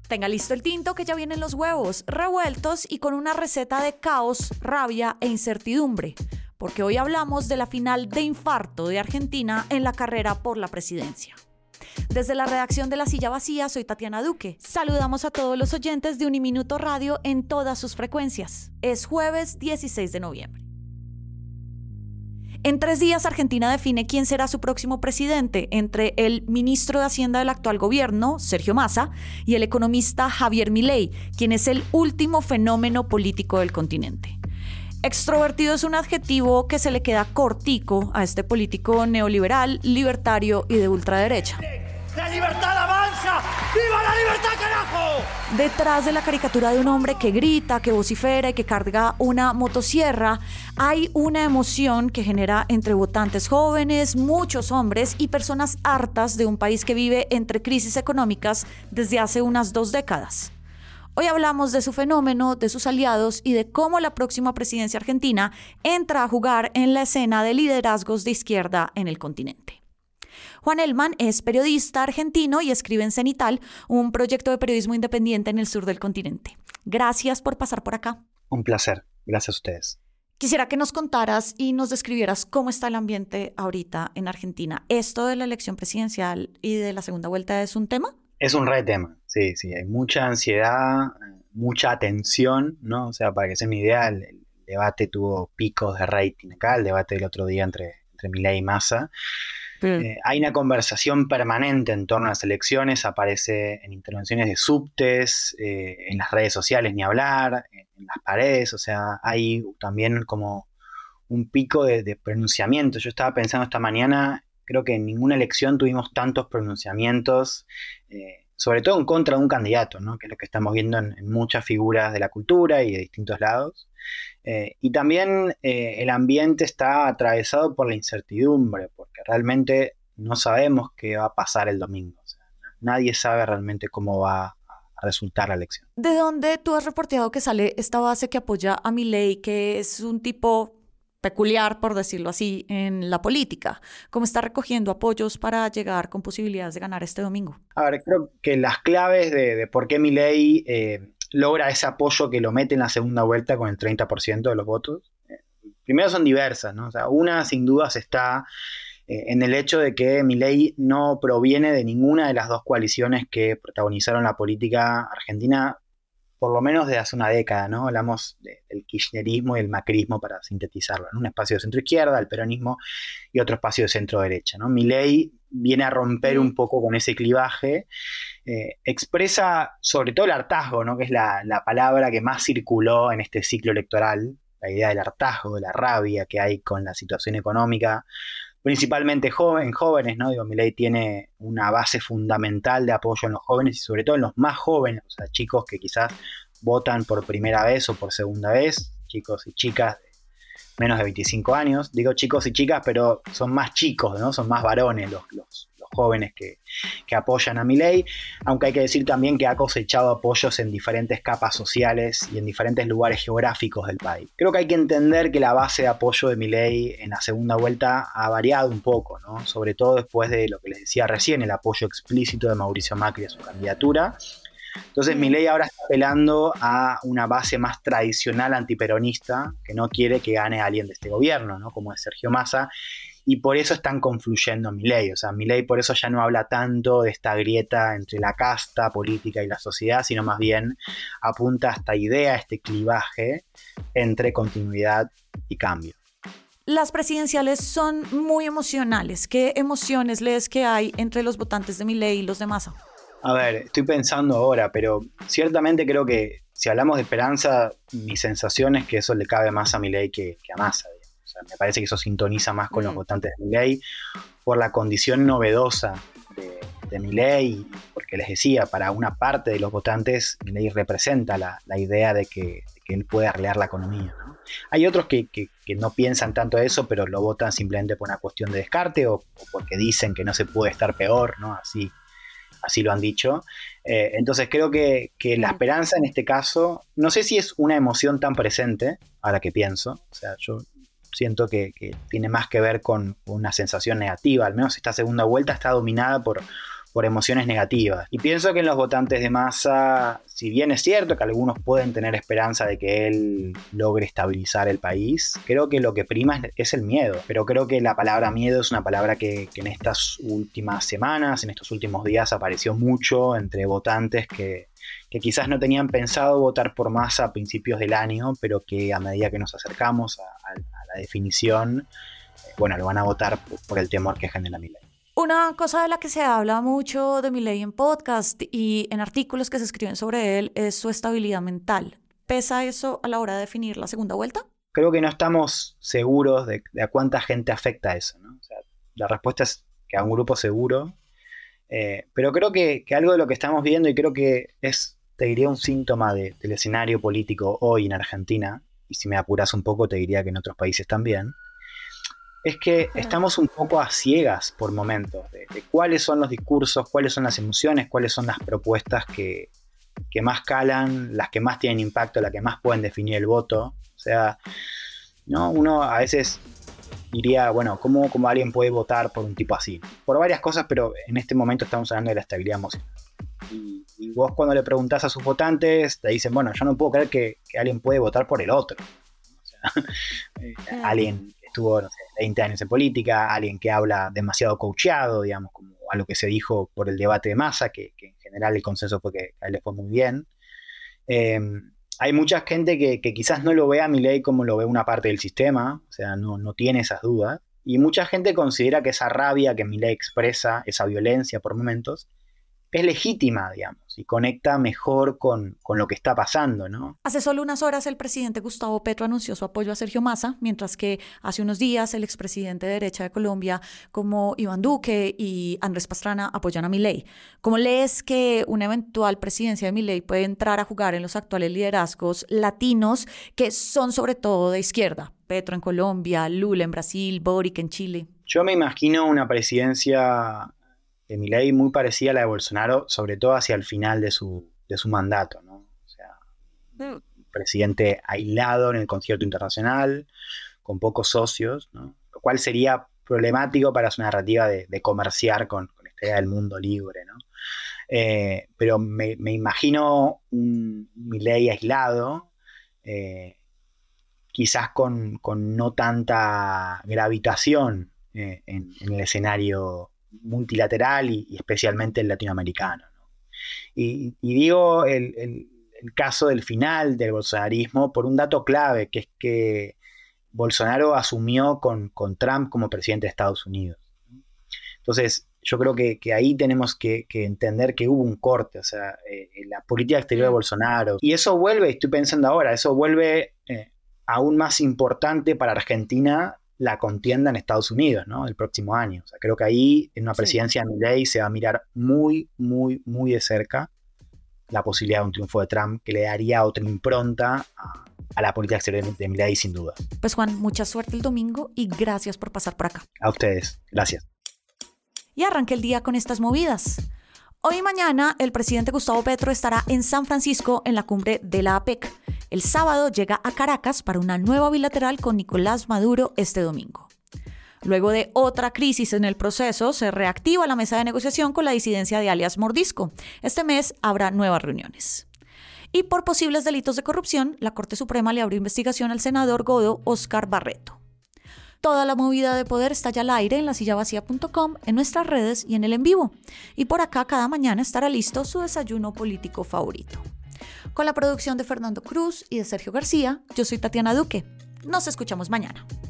Tenga listo el tinto que ya vienen los huevos, revueltos y con una receta de caos, rabia e incertidumbre, porque hoy hablamos de la final de infarto de Argentina en la carrera por la presidencia. Desde la redacción de La Silla Vacía, soy Tatiana Duque. Saludamos a todos los oyentes de Uniminuto Radio en todas sus frecuencias. Es jueves 16 de noviembre. En 3 días, Argentina define quién será su próximo presidente entre el ministro de Hacienda del actual gobierno, Sergio Massa, y el economista Javier Milei, quien es el último fenómeno político del continente. Extrovertido es un adjetivo que se le queda cortico a este político neoliberal, libertario y de ultraderecha. ¡La libertad avanza! ¡Viva la libertad, carajo! Detrás de la caricatura de un hombre que grita, que vocifera y que carga una motosierra, hay una emoción que genera entre votantes jóvenes, muchos hombres y personas hartas de un país que vive entre crisis económicas desde hace unas 2 décadas. Hoy hablamos de su fenómeno, de sus aliados y de cómo la próxima presidencia argentina entra a jugar en la escena de liderazgos de izquierda en el continente. Juan Elman es periodista argentino y escribe en Cenital, un proyecto de periodismo independiente en el sur del continente. Gracias por pasar por acá. Un placer. Gracias a ustedes. Quisiera que nos contaras y nos describieras cómo está el ambiente ahorita en Argentina. ¿Esto de la elección presidencial y de la segunda vuelta es un tema? Es un re tema, sí. Hay mucha ansiedad, mucha tensión, ¿no? O sea, para que se me idea, el debate tuvo picos de rating acá, el debate del otro día entre Milei y Massa. Hay una conversación permanente en torno a las elecciones, aparece en intervenciones de subtes, en las redes sociales ni hablar, en las paredes, o sea, hay también como un pico de pronunciamientos. Yo estaba pensando esta mañana, creo que en ninguna elección tuvimos tantos pronunciamientos, sobre todo en contra de un candidato, ¿no? Que es lo que estamos viendo en muchas figuras de la cultura y de distintos lados. Y también el ambiente está atravesado por la incertidumbre, porque realmente no sabemos qué va a pasar el domingo. O sea, nadie sabe realmente cómo va a resultar la elección. ¿De dónde tú has reporteado que sale esta base que apoya a Milei, que es un tipo peculiar, por decirlo así, en la política? ¿Cómo está recogiendo apoyos para llegar con posibilidades de ganar este domingo? A ver, creo que las claves de por qué Milei logra ese apoyo que lo mete en la segunda vuelta con el 30% de los votos, primero son diversas, ¿no? O sea, una sin dudas está en el hecho de que Milei no proviene de ninguna de las dos coaliciones que protagonizaron la política argentina, por lo menos desde hace una década, ¿no? Hablamos del kirchnerismo y el macrismo para sintetizarlo, ¿no? Un espacio de centro-izquierda, el peronismo y otro espacio de centro-derecha, ¿no? Milei viene a romper un poco con ese clivaje, expresa sobre todo el hartazgo, ¿no? Que es la palabra que más circuló en este ciclo electoral, la idea del hartazgo, de la rabia que hay con la situación económica, principalmente en jóvenes, ¿no? Digo, Milei tiene una base fundamental de apoyo en los jóvenes y sobre todo en los más jóvenes, o sea, chicos que quizás votan por primera vez o por segunda vez, chicos y chicas de menos de 25 años. Digo chicos y chicas, pero son más chicos, ¿no? Son más varones los jóvenes que apoyan a Milei, aunque hay que decir también que ha cosechado apoyos en diferentes capas sociales y en diferentes lugares geográficos del país. Creo que hay que entender que la base de apoyo de Milei en la segunda vuelta ha variado un poco, ¿no? Sobre todo después de lo que les decía recién, el apoyo explícito de Mauricio Macri a su candidatura. Entonces Milei ahora está apelando a una base más tradicional antiperonista que no quiere que gane alguien de este gobierno, ¿no? Como es Sergio Massa, y por eso están confluyendo Milei. O sea, Milei por eso ya no habla tanto de esta grieta entre la casta política y la sociedad, sino más bien apunta a esta idea, a este clivaje entre continuidad y cambio. Las presidenciales son muy emocionales. ¿Qué emociones lees que hay entre los votantes de Milei y los de Massa? A ver, estoy pensando ahora, pero ciertamente creo que si hablamos de esperanza, mi sensación es que eso le cabe más a Milei que a Massa. O sea, me parece que eso sintoniza más con los votantes de Milei por la condición novedosa de Milei, porque les decía, para una parte de los votantes, Milei representa la idea de que él puede arreglar la economía, ¿no? Hay otros que no piensan tanto eso, pero lo votan simplemente por una cuestión de descarte o porque dicen que no se puede estar peor, ¿no? Así lo han dicho. Entonces creo que la esperanza en este caso, no sé si es una emoción tan presente, ahora que pienso, o sea, yo siento que tiene más que ver con una sensación negativa, al menos esta segunda vuelta está dominada por por emociones negativas. Y pienso que en los votantes de Massa, si bien es cierto que algunos pueden tener esperanza de que él logre estabilizar el país, creo que lo que prima es el miedo. Pero creo que la palabra miedo es una palabra que en estas últimas semanas, en estos últimos días apareció mucho entre votantes que quizás no tenían pensado votar por Massa a principios del año, pero que a medida que nos acercamos a la definición, bueno, lo van a votar por el temor que genera Milei. Una cosa de la que se habla mucho de Milei en podcast y en artículos que se escriben sobre él es su estabilidad mental. ¿Pesa eso a la hora de definir la segunda vuelta? Creo que no estamos seguros de a cuánta gente afecta eso, ¿no? O sea, la respuesta es que a un grupo seguro, pero creo que algo de lo que estamos viendo, y creo que es, te diría, un síntoma del escenario político hoy en Argentina, y si me apuras un poco te diría que en otros países también, es que estamos un poco a ciegas por momentos de cuáles son los discursos, cuáles son las emociones, cuáles son las propuestas que más calan, las que más tienen impacto, las que más pueden definir el voto. O sea, ¿no? Uno a veces diría, bueno, ¿cómo alguien puede votar por un tipo así? Por varias cosas, pero en este momento estamos hablando de la estabilidad emocional. Y vos cuando le preguntás a sus votantes, te dicen, bueno, yo no puedo creer que alguien puede votar por el otro. O sea, alguien que estuvo, no sé, 20 años en política, alguien que habla demasiado coacheado, digamos, como a lo que se dijo por el debate de Massa, que en general el consenso fue que a él le fue muy bien. Hay mucha gente que quizás no lo ve a Milei como lo ve una parte del sistema, o sea, no tiene esas dudas, y mucha gente considera que esa rabia que Milei expresa, esa violencia por momentos, es legítima, digamos, y conecta mejor con lo que está pasando, ¿no? Hace solo unas horas el presidente Gustavo Petro anunció su apoyo a Sergio Massa, mientras que hace unos días el expresidente de derecha de Colombia, como Iván Duque y Andrés Pastrana, apoyan a Milei. ¿Cómo lees que una eventual presidencia de Milei puede entrar a jugar en los actuales liderazgos latinos que son sobre todo de izquierda? Petro en Colombia, Lula en Brasil, Boric en Chile. Yo me imagino una presidencia de Milei muy parecida a la de Bolsonaro, sobre todo hacia el final de su mandato, ¿no? O sea, un presidente aislado en el concierto internacional, con pocos socios, ¿no? Lo cual sería problemático para su narrativa de comerciar con esta idea del mundo libre, ¿no? Pero me imagino un Milei aislado, quizás con no tanta gravitación en el escenario multilateral y especialmente el latinoamericano, ¿no? Y digo el caso del final del bolsonarismo por un dato clave, que es que Bolsonaro asumió con Trump como presidente de Estados Unidos. Entonces, yo creo que ahí tenemos que entender que hubo un corte, o sea, la política exterior de Bolsonaro. Y eso vuelve, estoy pensando ahora, eso vuelve aún más importante para Argentina la contienda en Estados Unidos, ¿no? El próximo año. O sea, creo que ahí en una presidencia de Milei se va a mirar muy, muy, muy de cerca la posibilidad de un triunfo de Trump que le daría otra impronta a la política exterior de Milei, sin duda. Pues Juan, mucha suerte el domingo y gracias por pasar por acá. A ustedes, gracias. Y arranque el día con estas movidas. Hoy y mañana el presidente Gustavo Petro estará en San Francisco en la cumbre de la APEC. El sábado llega a Caracas para una nueva bilateral con Nicolás Maduro este domingo. Luego de otra crisis en el proceso, se reactiva la mesa de negociación con la disidencia de alias Mordisco. Este mes habrá nuevas reuniones. Y por posibles delitos de corrupción, la Corte Suprema le abrió investigación al senador godo Óscar Barreto. Toda la movida de poder está ya al aire en lasillavacía.com, en nuestras redes y en el en vivo. Y por acá cada mañana estará listo su desayuno político favorito. Con la producción de Fernando Cruz y de Sergio García, yo soy Tatiana Duque. Nos escuchamos mañana.